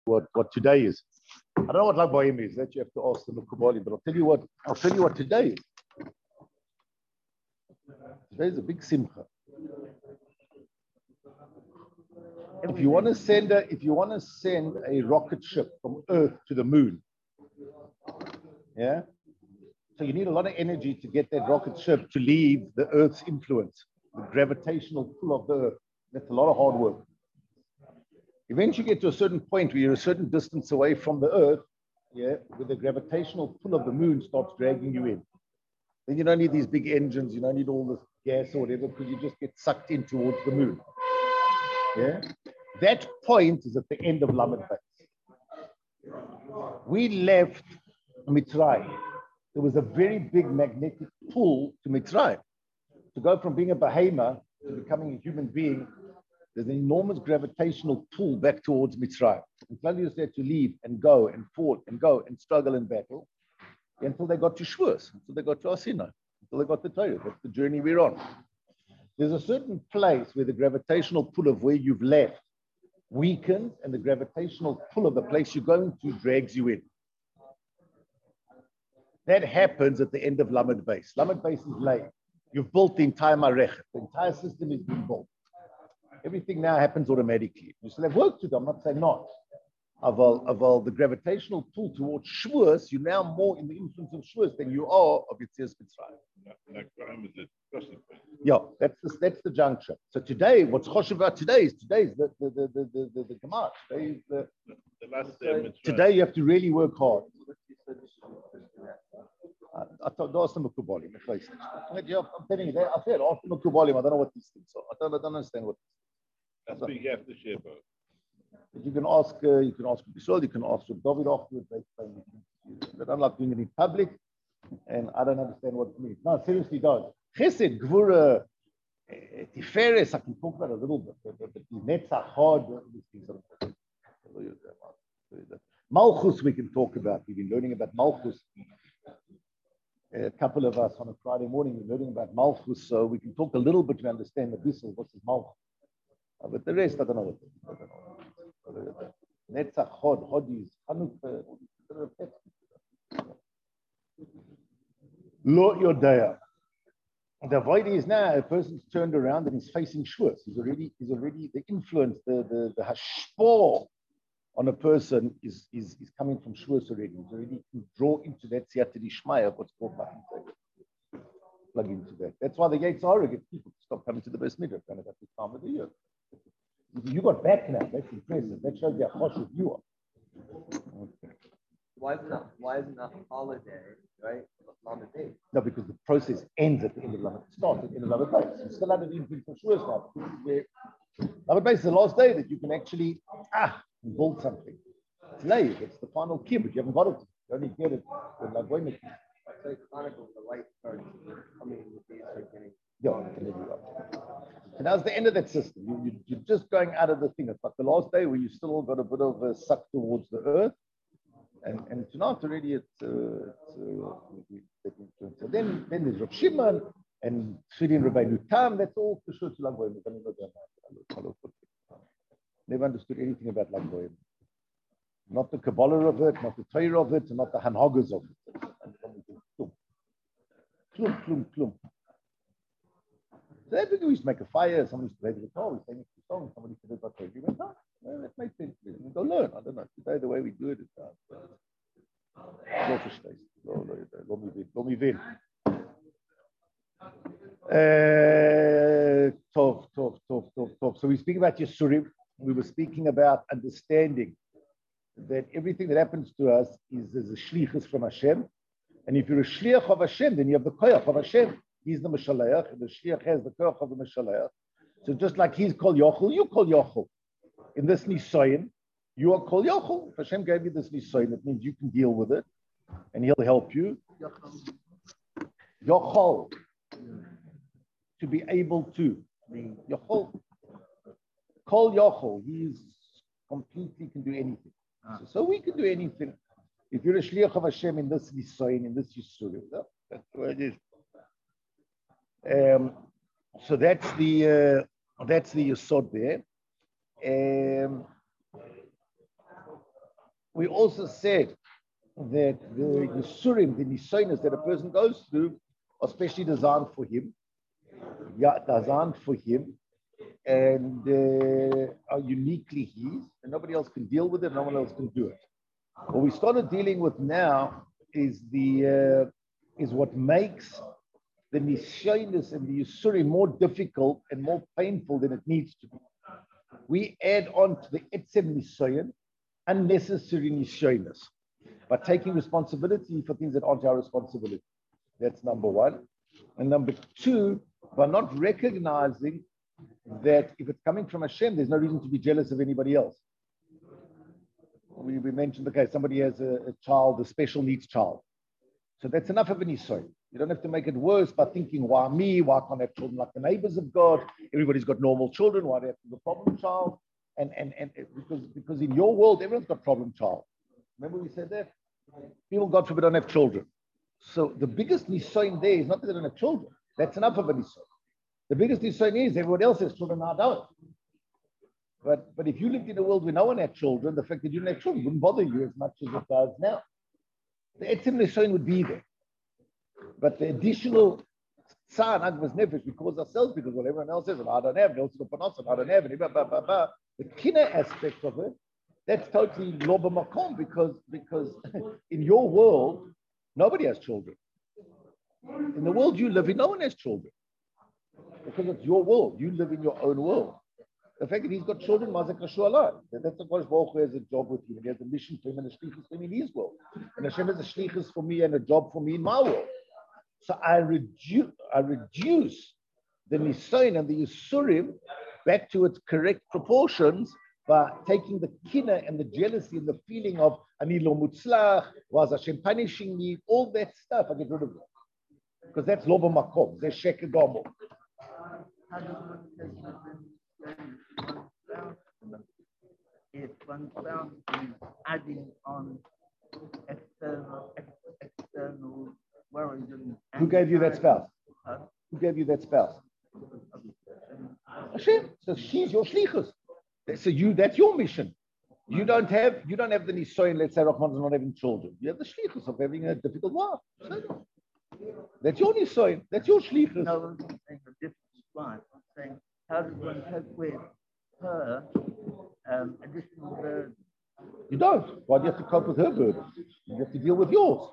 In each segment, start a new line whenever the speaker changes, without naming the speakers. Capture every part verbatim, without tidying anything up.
what, what today is. I don't know what Lag Ba'omer is. That you have to ask the Mukubali, but I'll tell you what. I'll tell you what today is. Today is a big simcha. If you want to send a, if you want to send a rocket ship from Earth to the moon, yeah. So you need a lot of energy to get that rocket ship to leave the Earth's influence, the gravitational pull of the Earth. That's a lot of hard work. Eventually, you get to a certain point where you're a certain distance away from the Earth, yeah, where the gravitational pull of the moon starts dragging you in. Then you don't need these big engines, you don't need all this gas or whatever, because you just get sucked in towards the moon. Yeah, that point is at the end of Lamed Beis. We left Mitzrayim. There was a very big magnetic pull to Mitzrayim. To go from being a behemoth to becoming a human being, there's an enormous gravitational pull back towards Mitzrayim. And Mitzrayim was there to leave and go and fought and go and struggle and battle until they got to Shavuos, until they got to Asina, until they got to Torah. That's the journey we're on. There's a certain place where the gravitational pull of where you've left weakens and the gravitational pull of the place you're going to drags you in. That happens at the end of Lamed Beis. Lamed Beis is laid. You've built the entire Marechet. The entire system is being built. Everything now happens automatically. You still have work to do. I'm not saying not. Aval, aval, the gravitational pull towards Shavuos, you're now more in the influence of Shavuos than you are of Yetzias Mitzrayim. Yeah, that's the, that's the juncture. So today, what's choshev about today is today is the the the the the, the, the Gemara. Today is the, the last day. Today you have to really work hard. I thought ask them a Kubali. I'm telling you, I said ask them a Kubali. I don't know what these things are. I don't, I don't understand what.
That's what you have to share about.
You can ask, uh, you can ask Bishol, you can ask David afterwards. They don't like doing it in public, and I don't understand what it means. No, seriously, don't. Chesed, Gvura, Tiferes, I can talk about a little bit, but the Netzach, hard, these things are. Malchus, we can talk about. We've been learning about Malchus. A couple of us on a Friday morning, we're learning about Malchus, so we can talk a little bit to understand the Bissel, what's his Malchus. Uh, but the rest, I don't know what it is. I don't know. Netzach, Hod, Hodis, Hanukkah. Lo Yodaya. The void is now a person's turned around and he's facing Shavuos. He's already, he's already the influence, the the the hashpor on a person is is is coming from Shavuos already. He's already can draw into that siyata d'shmaya of what's called plug into that. That's why the Yates are get people to stop coming to the Beis Midrash kind of at this time of the year. You got back now. That's impressive. That shows you how choshev you are. Okay.
Why isn't that? Why isn't that holiday, right? Lamed Beis.
No, because the process ends at the end of Lamed. It starts at the end of Lamed Beis. You still have the influence of Shavuos now. Where Lamed Beis is the last day that you can actually ah build something. It's late. It's the final key, but you haven't got it. You only get it when Lag Ba'omer.
So it's kind of the light starts coming in the days are getting.
Yeah, and that's the end of that system. You, you, you're just going out of the thing. It's like the last day where you still got a bit of a suck towards the earth. And and tonight already it's, uh, it's uh, so then then there's Rav Shimon and Shridin Rabbeinu Tam. That's all for sure to Lag Ba'omer. Never understood anything about Lag Ba'omer. Not the Kabbalah of it, not the Torah of it, and not the Hanhagas of it. Klum, klum, klum. So every day we used to make a fire, somebody used to play the guitar, we sang a song, somebody said about Torah. We went, oh, well, that makes sense. We go learn. I don't know. Today the way we do it is uh, Tov, tov, tov, tov, tov. So we speak about Yisurim. We were speaking about understanding that everything that happens to us is as a shlichus from Hashem. And if you're a shliach of Hashem, then you have the koyach of Hashem. He's the Meshaleach, and the shliach has the koyach of the Meshaleach. So just like he's called Yochel, you call Yochel. In this Nisayin, you are called Yochel. If Hashem gave you this Nisayin, it means you can deal with it, and He'll help you. Yochel, to be able to. I mean, Yochel, call Yochel. He's completely can do anything. So, so we can do anything. If you're a shliach of Hashem in this Nisayin, in this Yisurim, that's what it is. Um, so that's the uh, that's the yesod there. Um, we also said that the Yisurim, the Nisonis that a person goes through, are specially designed for him. Yeah, designed for him, and uh, are uniquely his, and nobody else can deal with it, no one else can do it. What we started dealing with now is the uh, is what makes the Nisyonis and the Yisurim more difficult and more painful than it needs to be. We add on to the Etzem Nisyoin unnecessary Nisyonis by taking responsibility for things that aren't our responsibility. That's number one. And number two, by not recognizing that if it's coming from Hashem, there's no reason to be jealous of anybody else. We, we mentioned, okay, somebody has a, a child, a special needs child. So that's enough of an issue. You don't have to make it worse by thinking, why me? Why can't I have children like the neighbors have got? Everybody's got normal children. Why do they have to have a problem child? And, and, and because, because in your world, everyone's got problem child. Remember we said that? People, God forbid, don't have children. So the biggest nisoin there is not that they don't have children. That's enough of a nisoin. The biggest nisoin is everyone else has children, I don't. But, but if you lived in a world where no one had children, the fact that you didn't have children wouldn't bother you as much as it does now. The etzem nisoin would be there. But the additional tzar and agmas nefesh, we cause ourselves because well, everyone else says, well, I don't have, and I don't have, and blah, blah, blah, blah. The kinna aspect of it, that's totally lo b'makom because, because in your world, nobody has children. In the world you live in, no one has children. Because it's your world. You live in your own world. The fact that he's got children, Mazak Hashu Allah. That's the Kodesh Baruch Hu has a job with him. And he has a mission for him and a shlichus for him in his world. And Hashem has a shlichus for me and a job for me in my world. So I reduce, I reduce the Nisayin and the Yisurim back to its correct proportions by taking the kinna and the jealousy and the feeling of Ani lo mutzlach, was Hashem punishing me, all that stuff, I get rid of it. Because that's lo b'makom, that's sheker gomel.
If one spouse is adding on external, ex, external worries and
who gave you that spouse?
Huh?
Who gave you that spouse? Hashem. So she's your shlichus. So you, that's your mission. You don't have, you don't have the nisoyin. Let's say Rahman is not having children. You have the shlichus of having a difficult wife. So that's your nisoyin. That's your shlichus.
No, I'm saying a different wife. I'm saying how does one cope with her um, additional burden?
You don't. Why do you have to cope with her burden? You have to deal with yours.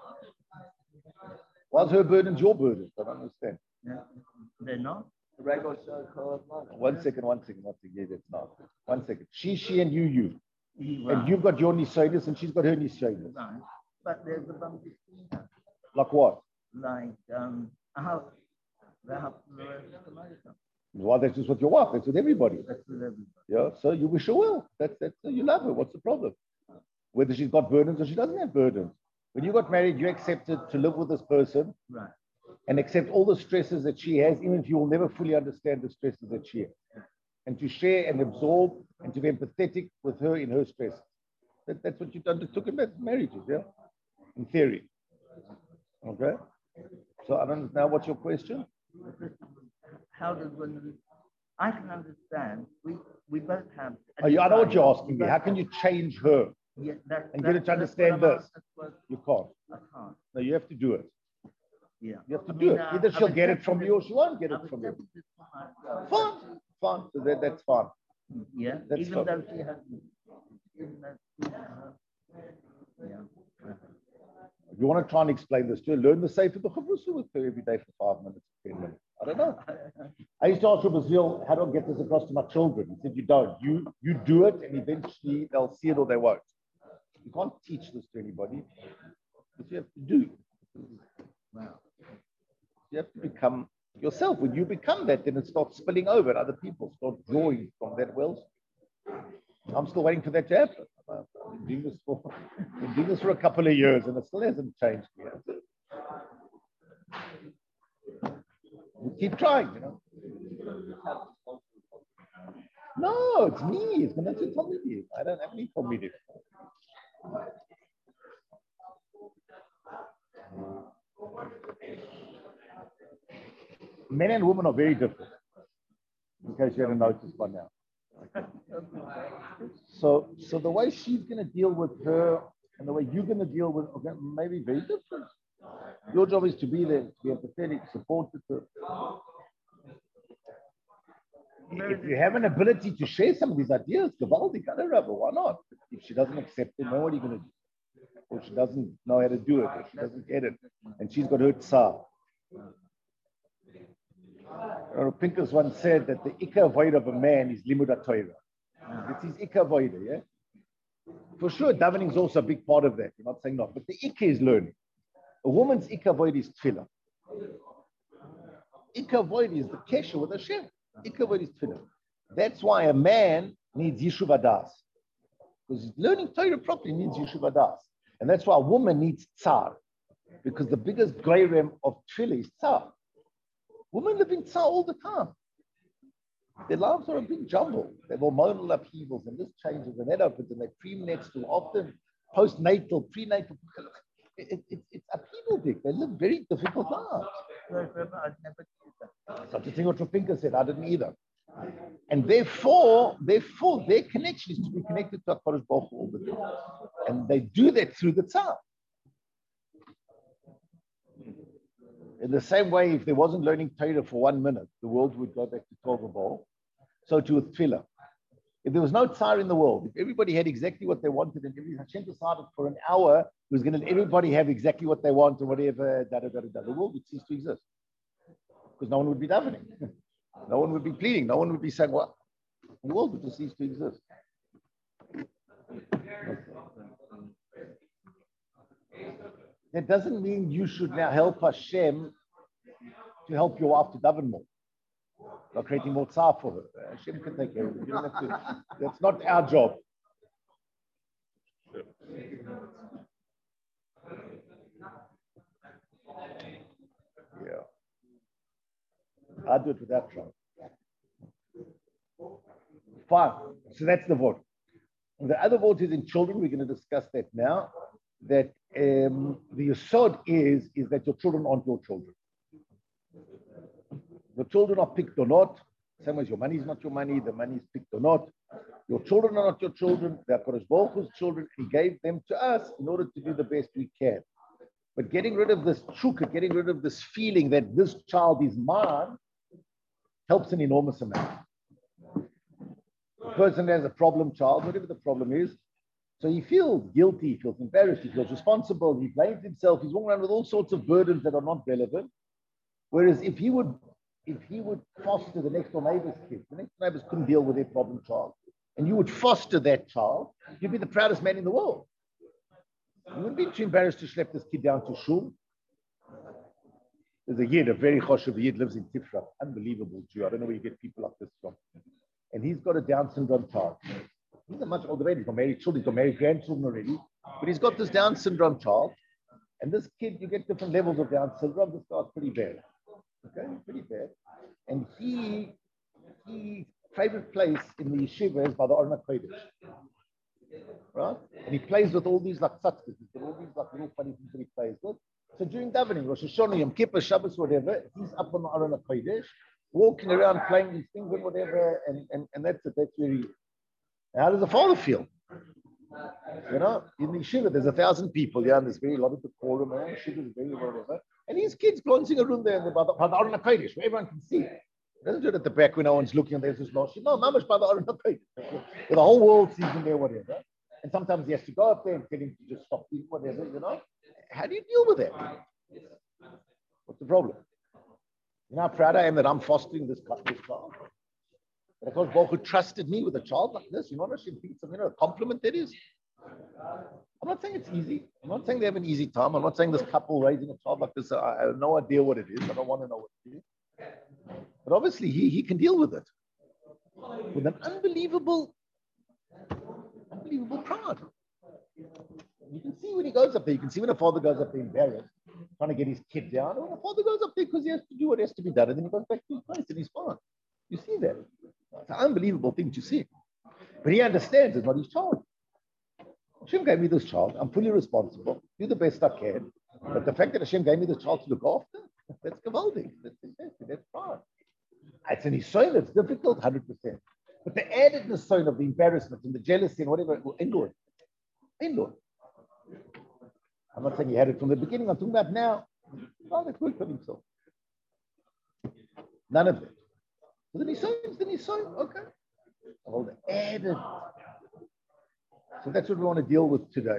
Why's her burden your burden? I don't understand.
Yeah. They're not?
The regular show called
One second, one second, one second. Yeah, it's not. One second. She, she, and you, you.
Right.
And you've got your nisoynis and she's got her nisoynis.
Right. But there's a bump between them.
Like what?
Like um, a house. The house the rest of the life.
Well, that's just with your wife. That's with everybody.
That's with everybody.
Yeah. So you wish her well. That's that's you love her. What's the problem? Whether she's got burdens or she doesn't have burdens. When you got married, you accepted to live with this person,
right,
and accept all the stresses that she has, even if you will never fully understand the stresses that she has, and to share and absorb and to be empathetic with her in her stresses. That, that's what you undertook in marriages, yeah, in theory. Okay. So I don't know what's your question.
how does one, I can understand, we, we both have.
Oh, yeah, I know what you're asking me. How can you change her
yeah, that,
and
that,
get her to understand this?
What,
You can't.
I can't.
No, you have to do it.
Yeah.
You have to
I
do
mean,
it.
uh,
Either she'll
I've
get it from
accepted
you or she won't get it
I've
from you.
accepted it for myself.
Fine, fine. So that, that's fine.
Yeah,
That's
even
fine.
though she has, even though she has, yeah.
If you want to try and explain this to her, learn the Sefer B'Chavrusa with her every day for five minutes, ten minutes. I don't know. I used to ask Rabbi Zil, how do I get this across to my children? He said, you don't. You you do it, and eventually they'll see it or they won't. You can't teach this to anybody. But you have to do.
Wow.
You have to become yourself. When you become that, then it starts spilling over. Other people start drawing from that well. I'm still waiting for that to happen. I've been doing this for, been doing this for a couple of years, and it still hasn't changed yet. We keep trying, you know. No, it's me. It's not your comedy. I don't have any comedy. Men and women are very different, in case you hadn't noticed by now. So, so the way she's going to deal with her And the way you're going to deal with okay, maybe very different. Your job is to be there, to be empathetic, supportive. If you have an ability to share some of these ideas, geweldig, why not? If she doesn't accept it, then what are you going to do? Or she doesn't know how to do it, or she doesn't get it, and she's got her tsar. Pinkas once said that the ikka void of a man is limud Torah. It's his ikka void, yeah? For sure, davening is also a big part of that. You're not saying not, but the ikka is learning. A woman's ikka void is tefillah. Ikka void is the kesher with Hashem. Ikka void is tefillah. That's why a man needs yishuv adas. Because learning Torah properly needs yishuv adas. And that's why a woman needs tsar. Because the biggest greirem of tefillah is tsar. Women live in tsar all the time. Their lives are a big jumble. They have hormonal upheavals, and this changes, and that opens, and they premenstrual, often postnatal, prenatal. It, it, it's upheaval big. They live very difficult lives. Such a thing what Rapinka said, I didn't either. And therefore, therefore, their connection is to be connected to HaKadosh Baruch Hu all the time. And they do that through the tsar. In the same way, if there wasn't learning Torah for one minute, the world would go back to Tova B'Or. So too with Tefillah. If there was no tsar in the world, if everybody had exactly what they wanted, and every Hashem decided for an hour, it was going to let everybody have exactly what they want or whatever, da, da, da, da, the world would cease to exist. Because no one would be davening. No one would be pleading. No one would be saying, what? The world would just cease to exist. That doesn't mean you should now help Hashem to help your wife to daven more. Not creating more tsar for her. Hashem can take care of it. You don't have to, that's not our job. Yeah. I'll do it without trying. Fine. So that's the vote. The other vote is in children. We're going to discuss that now. That um, the yesod is, is that your children aren't your children. The children are picked or not. Same as your money is not your money, the money is picked or not. Your children are not your children. They are HaKadosh Baruch Hu's children. He gave them to us in order to do the best we can. But getting rid of this chukka, getting rid of this feeling that this child is mine, helps an enormous amount. The person has a problem child, whatever the problem is, so he feels guilty, he feels embarrassed, he feels responsible, he blames himself, he's walking around with all sorts of burdens that are not relevant. Whereas if he would, if he would foster the next door neighbor's kids, the next door neighbors couldn't deal with their problem child, and you would foster that child, you'd be the proudest man in the world. You wouldn't be too embarrassed to schlep this kid down to shul. There's a yid, a very choshev yid, lives in Tifra, unbelievable Jew. I don't know where you get people like this from. And he's got a Down syndrome child. He's a much older man. He's got married children, he's got married grandchildren already. But he's got this Down syndrome child. And this kid, you get different levels of Down syndrome. This guy's pretty bad. Okay, pretty bad. And he, his favorite place in the yeshiva is by the Aron HaKodesh. Right? And he plays with all these like tzatzkes. He's got all these like little funny things that he plays with. So during davening, Rosh Hashanah, Yom Kippur, Shabbos, whatever, he's up on the Aron HaKodesh, walking around playing these things and whatever, and, and, and that's it. That's where he. How does the father feel? You know, in the yeshiva, there's a thousand people, yeah, and there's very a lot of decorum, and yeshiva is very whatever. And his kids glancing around there by the Aron HaKodesh, where everyone can see it. He doesn't do it at the back when no one's looking and there's this lost. No, mamash by the Aron HaKodesh. Where the whole world sees him there, whatever. And sometimes he has to go up there and tell him to just stop eating, whatever, you know. How do you deal with that? What's the problem? You know how proud I am that I'm fostering this, this child? That HaKadosh Baruch Hu trusted me with a child like this. You know what I should be? You know, a compliment that is. I'm not saying it's easy. I'm not saying they have an easy time. I'm not saying this couple raising a child like this, I, I have no idea what it is. I don't want to know what it is. But obviously, he, he can deal with it. With an unbelievable, unbelievable pride. You can see when he goes up there. You can see when a father goes up there embarrassed, trying to get his kid down. When a father goes up there because he has to do what has to be done, and then he goes back to his place and he's fine. You see that. It's an unbelievable thing to see. But he understands it's not his child. Hashem gave me this child. I'm fully responsible. Do the best I can. But the fact that Hashem gave me this child to look after, that's geweldig. That's fantastic. That's fine. It's an isoin. It's difficult, one hundred percent. But the added isoin of the embarrassment and the jealousy and whatever, indoor. Indoor. I'm not saying he had it from the beginning. I'm talking about now. Oh, that worked on himself. None of it. So then he signs, then he signs. Okay. I'll add it. So that's what we want to deal with today.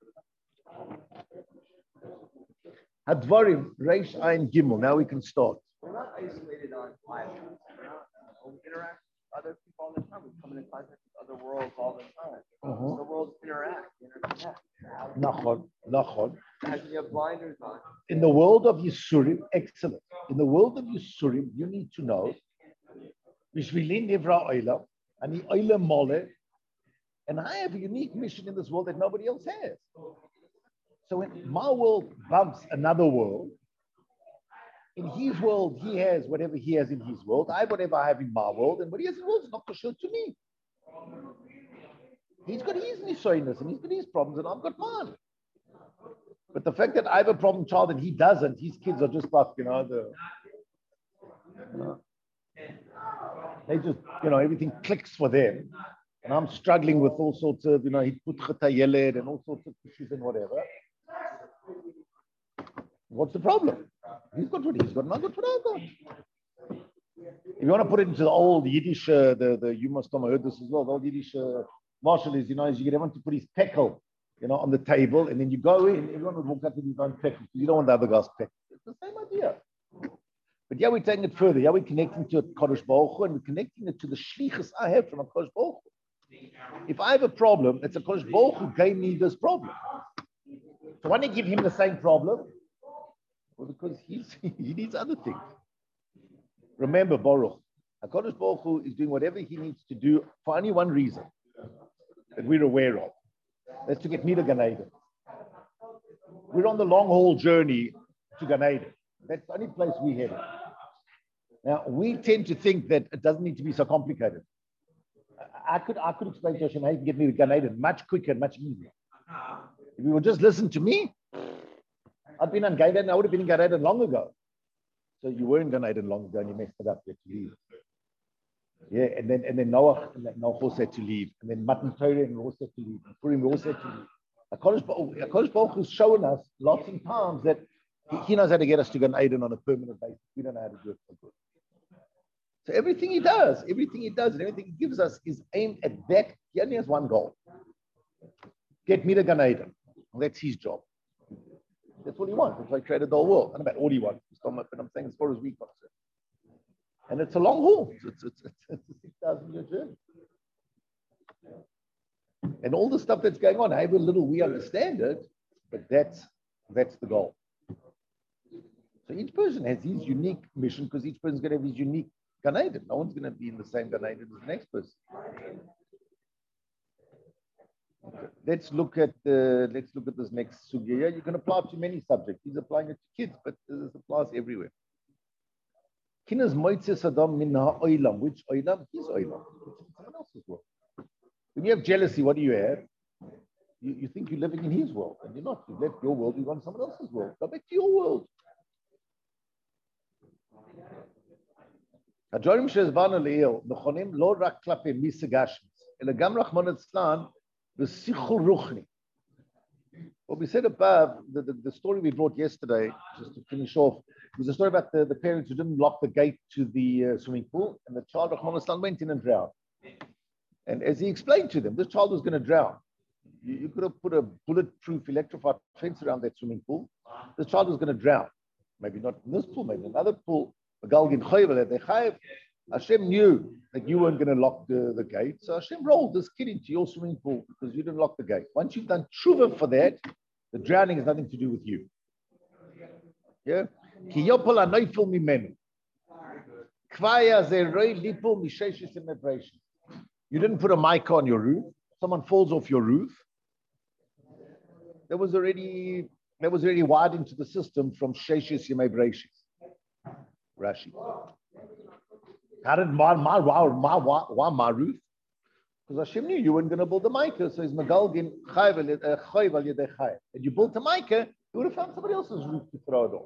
Hadvarim, Reish Ayin Gimel. Now we can start.
We're not isolated on islands. We're not, we interact with other people all the time. We come in contact with other worlds all the time.
Uh-huh.
The worlds interact, interconnect.
Nachon, Nachon.
As you have blinders on.
In the world of Yisurim, excellent. In the world of Yisurim, you need to know Bishvili Nivra Oila, and the Oila Mole, and I have a unique mission in this world that nobody else has. So when my world bumps another world, in his world, he has whatever he has in his world. I have whatever I have in my world, and what he has in his world is not kosher to me. He's got his nisoiness, and he's got his problems, and I've got mine. But the fact that I have a problem child and he doesn't, his kids are just like, you know, the, you know, they just, you know, everything clicks for them. And I'm struggling with all sorts of, you know, he put chetayeled and all sorts of issues and whatever. What's the problem? He's got what he's got, and I've got what I've got. If you want to put it into the old Yiddish, uh, the, the, you must have heard this as well, the old Yiddish uh, marshal is, you know, is you get everyone to put his peckle, you know, on the table, and then you go in, everyone would walk up with his own peckle, because you don't want the other guy's peckle. It's the same idea. But yeah, we're taking it further. Yeah, we're connecting to a Kodesh Baruch Hu, and we're connecting it to the shlichus I have from a Kodesh Baruch Hu. If I have a problem, it's a Kodesh Baruch Hu gave me this problem. So why don't you give him the same problem? Well, because he's, he needs other things. Remember, Baruch, HaKadosh Baruch Hu is doing whatever he needs to do for only one reason that we're aware of. That's to get me to Gan Eden. We're on the long haul journey to Gan Eden. That's the only place we're headed. Now, we tend to think that it doesn't need to be so complicated. I could, I could explain to Hashem how you can get me to Gan Eden much quicker and much easier. If you would just listen to me, I'd been on Gan Eden, I would have been in Gan Eden long ago. So you were in Gan Eden long ago and you messed it up, you had to leave. Yeah, and then and then Noah, and then Noah also had to leave. And then Matan Torah and we also had to leave. And Purim we also had to leave. HaKadosh Baruch Hu has shown us lots of times that he, he knows how to get us to Gan Eden on a permanent basis. We don't know how to do it for good. So everything he does, everything he does and everything he gives us is aimed at that. He only has one goal. Get me to Gan Eden. Well, that's his job. That's what he wants. That's why he created the whole world. I don't know about all he wants, but I'm saying as far as we concerned. And it's a long haul. It's, it's, it's, it's a six thousand year journey. And all the stuff that's going on, however little we understand it, but that's that's the goal. So each person has his unique mission because each person's going to have his unique Gan Eden. No one's going to be in the same Gan Eden as the next person. Okay. Let's look at the let's look at this next sugya. You can apply it to many subjects. He's applying it to kids, but this applies everywhere. Kinas moitzes adam min ha'olam. Which olam? His olam. Someone else's world. When you have jealousy, what do you have? You, you think you're living in his world, and you're not. You've left your world, you've gone to someone else's world. Go back to your world. Hajorim shezvanu leil nechonim lo rak klape misagashmis ela gam rachman etzlan v'sichul ruchni. What we said above, the, the, the story we brought yesterday, just to finish off, was a story about the, the parents who didn't lock the gate to the uh, swimming pool, and the child, Rahman Islam, went in and drowned. And as he explained to them, this child was going to drown. You, you could have put a bulletproof electrified fence around that swimming pool. This child was going to drown. Maybe not in this pool, maybe in another pool. Hashem knew that you weren't going to lock the, the gate. So Hashem rolled this kid into your swimming pool because you didn't lock the gate. Once you've done tshuva for that, the drowning has nothing to do with you. Yeah? You didn't put a mic on your roof. Someone falls off your roof. That was already that was already wired into the system from Sheshis Yemei Breishis. Rashi. How did my my my my my, my roof? Because Hashem knew you weren't going to build a mica, so he's Magalgin chayv al yedei chayv. And you built a mica, you would have found somebody else's roof to throw it off.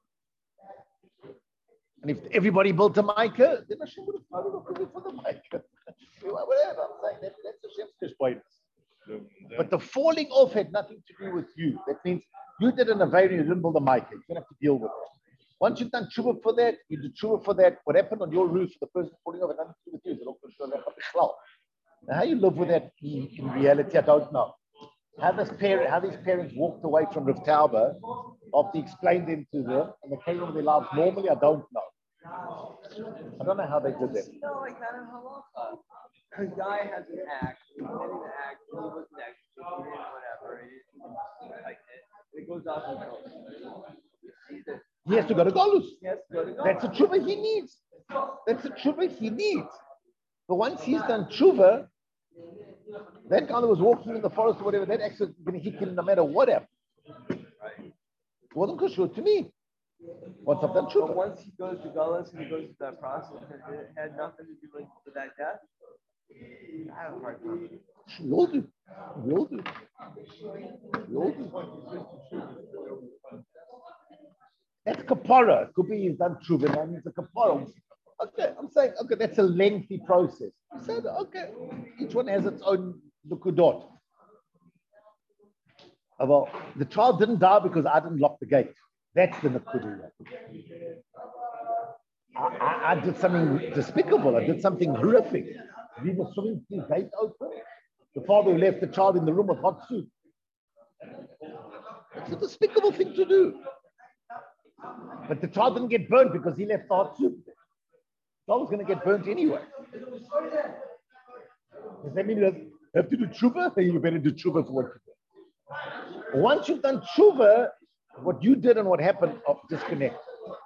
And if everybody built a mica, then Hashem would have thrown it off the roof for the mica. Whatever I'm saying, that, that's Hashem's kishboinus. But the falling off had nothing to do with you. That means You did an Aveira, you didn't build a mic. You don't have to deal with it. Once you've done tshuva for that, you do tshuva for that. What happened on your roof, the person pulling over, nothing to do with you. Now, how you live with that in, in reality, I don't know. How this parent, how these parents walked away from Rav Tauber after he explained them to them, and they came over their lives normally, I don't know. I don't know how they did that.
No, like that in halacha. A guy has an act, he's getting the act, he was next, he did whatever, he like it. It goes out and goes. You see this.
He has to go to Golus.
Yes, go to
That's a tshuva he needs. That's a tshuva he needs. But once he's done tshuva, that guy that was walking in the forest or whatever, that accident is going to hit him no matter what happened.
Right.
It wasn't kosher to me. Once I've done
But
tshuva.
once he goes to Gullus and he goes through that process, it had nothing to do with, with that death. I have a hard time.
We all do. We all do. We all do. That's kapara. It could be he's done tshuva, that means a kapara. Okay, I'm saying, okay, that's a lengthy process. I said, okay, each one has its own nukudot. Well, the child didn't die because I didn't lock the gate. That's the nukudah. I, I, I did something despicable. I did something horrific. Leave the swimming pool gate open. The father left the child in the room with hot soup. It's a despicable thing to do. But the child didn't get burnt because he left the hot soup. The child was going to get burnt anyway. Does that mean you have to do tshuva? Then you better do tshuva for what you did. Once you've done tshuva, what you did and what happened are disconnected.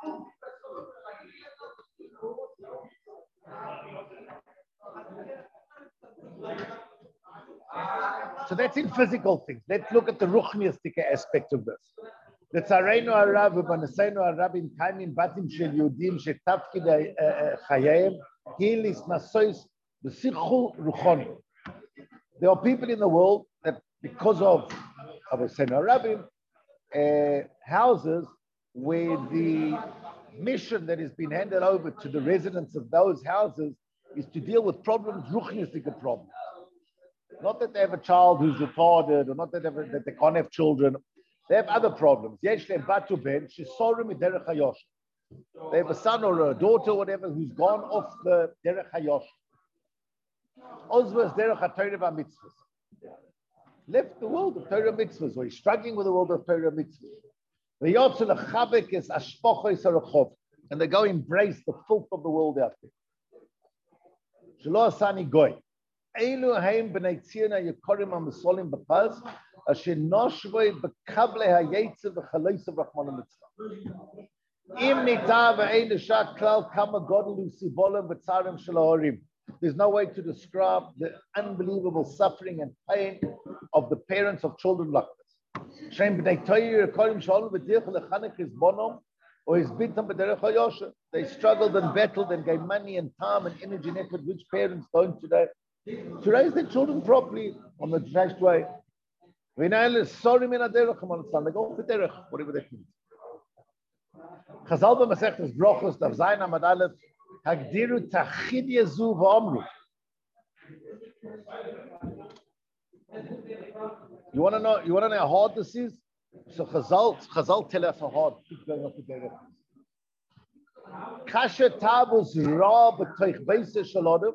So that's in physical things. Let's look at the ruchniistic aspect of this. The tzarenu harav u'baneseinu harav in kaimim batim shel Yehudim shetafkid chayim hilis nasois b'sichul ruchoni. There are people in the world that, because of Abaseinu Harabim, uh, houses where the mission that has been handed over to the residents of those houses is to deal with problems, ruchniistic problems. Not that they have a child who's retarded, or not that they, have, that they can't have children. They have other problems. They have a son or a daughter, or whatever, who's gone off the derech hayosh. Ozvas derech haTorah v'mitzvahs. Left the world of Torah mitzvahs, or he's struggling with the world of Torah mitzvahs. And they go embrace the filth of the world out there. Shelo asani goy. Elu haim b'nei tzion ha'yikorim ha'mesolim b'paz asher noshvoi b'kavle ha'yetzer v'chaloisav rachmana litzlan. Im nita v'ein l'shak klal kama godelu sivolem v'tzarim shel ha'orim. There's no way to describe the unbelievable suffering and pain of the parents of children like this. Shem b'nei toyer yikorim shalom v'dirch lechanech hizbonom or his bitam b'derech ha'yosher. They struggled and battled and gave money and time and energy and effort, which parents don't today, to raise their children properly on the right way. They go off the derech, whatever that means. Chazal b'Masechtas Brachos, Daf Zayin Amud Aleph, Hagdiru Tachid Yezu v'Amru. You want to know? You want to know how hard this is? So Chazal, Chazal tell us how hard keep going off the derech. Kasher Tavos Ra b'Toich Beisa Shalodov.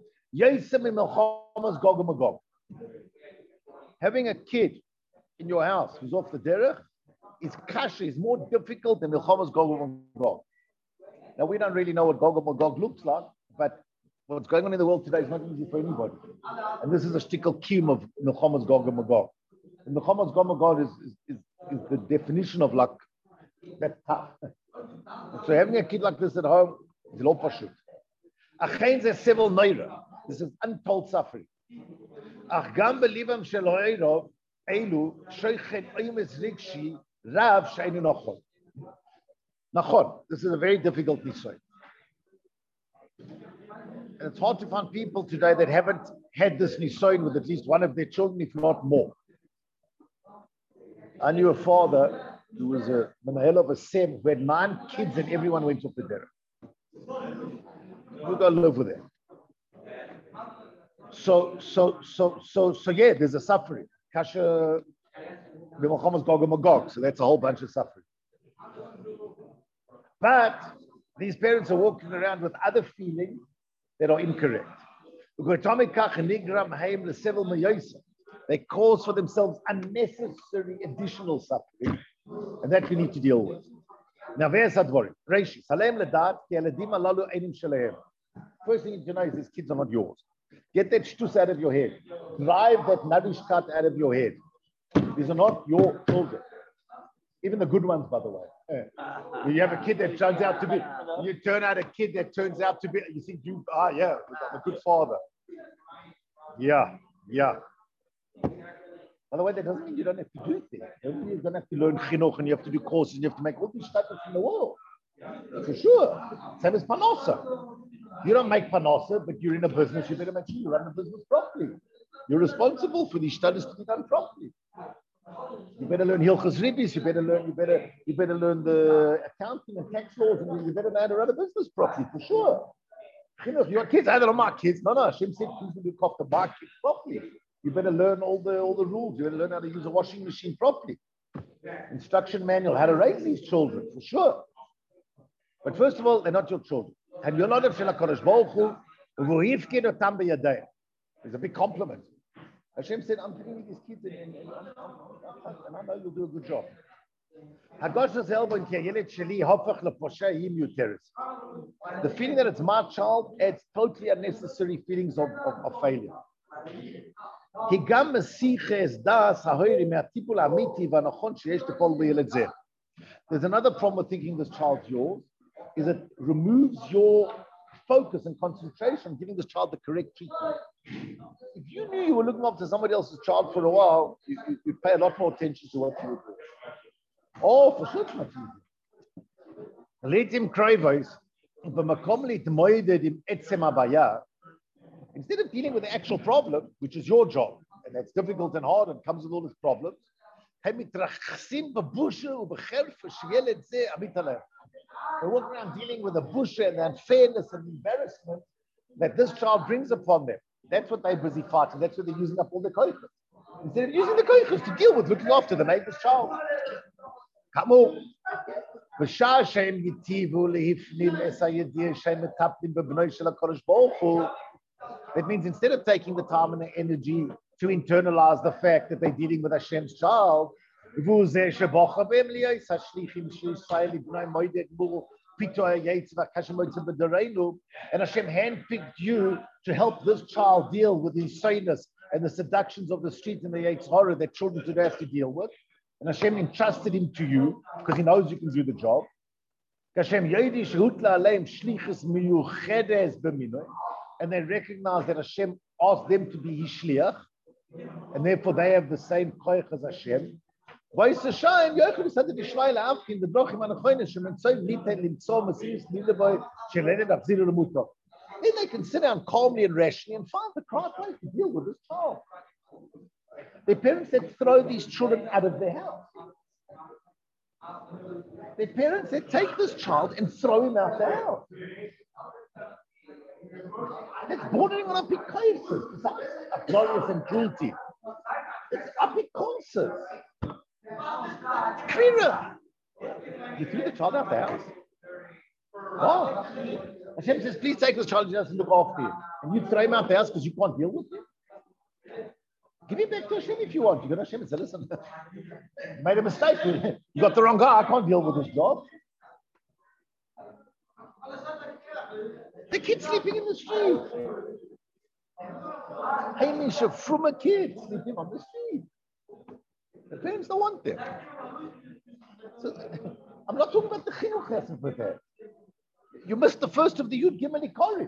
Having a kid in your house who's off the derech is kasha, is more difficult than Milchamas Gog Magog. Now we don't really know what Gog Magog looks like, but what's going on in the world today is not easy for anybody. And this is a shtickle kiyum of Milchamas Gog Magog. And Milchamas Gog Magog is, is, is, is the definition of luck. That's tough. So having a kid like this at home is a lot pashut. Achein ze sevel neira. This is untold suffering. Ach gam belibam shel ha'erov elu shoichet oimes rigshi rav sheinu nachon. Nachon. This is a very difficult nisoy. And it's hard to find people today that haven't had this nisoy with at least one of their children, if not more. I knew a father who was a manahel of a sem who had nine kids and everyone went off the derech. Who got to live with it? So, so, so, so, so, yeah, there's a suffering. Kasha, The Muhammad's Gog and Magog, so that's a whole bunch of suffering. But these parents are walking around with other feelings that are incorrect. They cause for themselves unnecessary additional suffering, and that we need to deal with. Now, where's that worry? First thing you know is these kids are not yours. Get that shtus out of your head. Drive that nadushkat out of your head. These are not your children. Even the good ones, by the way. Yeah. You have a kid that turns out to be, you turn out a kid that turns out to be, you think you, ah, yeah, I'm a good father. Yeah, yeah. By the way, that doesn't mean you don't have to do it there. It doesn't mean you don't have to learn chinuch and you have to do courses and you have to make all these stuff in the world. For sure. Same as panosa. You don't make panosa, but you're in a business, you better make sure you run the business properly. You're responsible for these studies to be done properly. You better learn Hilchos Ribis, you better learn, you better, you better learn the accounting and tax laws, and you better know how to run a business properly, for sure. You know, if your kids, I don't know my kids, no, no, Hashem said, please look after my kids properly. You better learn all the all the rules, you better learn how to use a washing machine properly. Instruction manual, how to raise these children, for sure. But first of all, they're not your children. And you're not a HaKadosh Baruch Hu, it's a big compliment. Hashem said, I'm giving you these kids and, and, and, and I know you'll do a good job. The feeling that it's my child adds totally unnecessary feelings of, of, of failure. There's another problem with thinking this child's yours, is it removes your focus and concentration on giving this child the correct treatment. If you knew you were looking after somebody else's child for a while, you, you, you'd pay a lot more attention to what you would do. Oh, for sure it's not easy. Let him cry voice. Instead of dealing with the actual problem, which is your job, and that's difficult and hard and comes with all its problems, they walk around dealing with the busha and the unfairness and embarrassment that this child brings upon them. That's what they're busy fighting. That's what they're using up all the koichas. Instead of using the koichas to deal with looking after the neighbor's child. Come on. That means instead of taking the time and the energy to internalize the fact that they're dealing with Hashem's child, and Hashem handpicked you to help this child deal with the insaneness and the seductions of the street and the Yetzer Hara that children today have to deal with. And Hashem entrusted him to you because he knows you can do the job. And they recognize that Hashem asked them to be his shliach, and therefore they have the same koich as Hashem. Then they can sit down calmly and rationally and find the correct way to deal with this child. Their parents that throw these children out of their house. Their parents that take this child and throw him out the house. It's bordering on apikosis. It's glorious and cruelty. It's apikosis. Clearer. You threw the child out the house. Oh. Hashem says, please take this child, just look after him. And you throw him out the house because you can't deal with him. Give him back to Hashem if you want. You go to Hashem and say, listen, you made a mistake. You got the wrong guy. I can't deal with this job. The kid sleeping in the street. Hamish, from a kid sleeping on the street. The parents don't want them. So, I'm not talking about the chinuch lesson for that. You missed the first of the Yud Gimel Ikorik.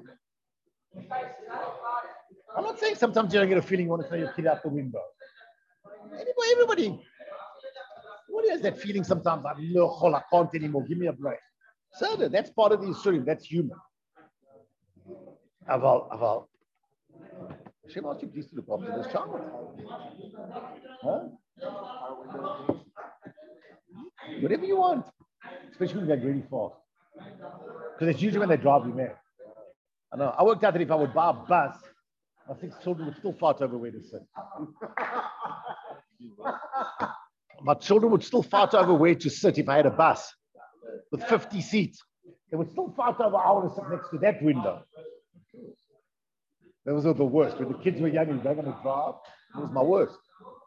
I'm not saying sometimes you don't get a feeling you want to throw your kid out the window. Anybody, everybody, what is that feeling sometimes? I'm no, I can't anymore. Give me a break. So that's part of the Yisurim. That's human. Aval, aval. Hashem asked you please to look after this child. Huh? Whatever you want. Especially when they go really fast. Because it's usually when they drive you mad. I know. I worked out that if I would buy a bus, my six children would still fight over where to sit. My children would still fight over where to sit if I had a bus with fifty seats. They would still fight over I want to sit next to that window. That was the worst. When the kids were young and they were going to drive, it was my worst.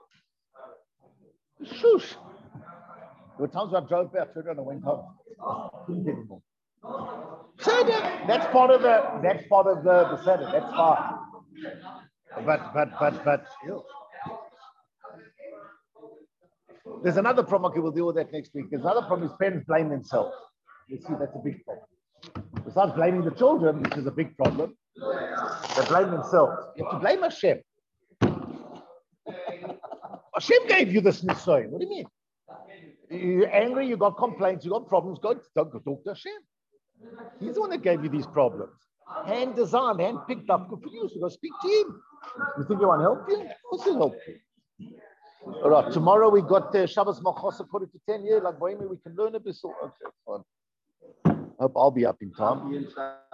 Shush. There were times when I drove back and I went home. Couldn't anymore. So that, that's part of the that's part of the, the Seder. That's fine. But but but but ew. There's another problem. Okay, we'll deal with that next week. There's another problem is parents blame themselves. You see, that's a big problem. Besides blaming the children, which is a big problem, they blame themselves. You have to blame Hashem. Hashem gave you this nisoy. What do you mean? You're angry, you got complaints, you got problems, go, go talk to Hashem. He's the one that gave you these problems. Hand designed, hand picked up, good for you, so go speak to him. You think you want to help you? Of course he'll help you. All right, tomorrow we got uh, Shabbos Machos according to ten years, like Bohemi, we can learn a bit. So, okay, fine. Hope I'll be up in time.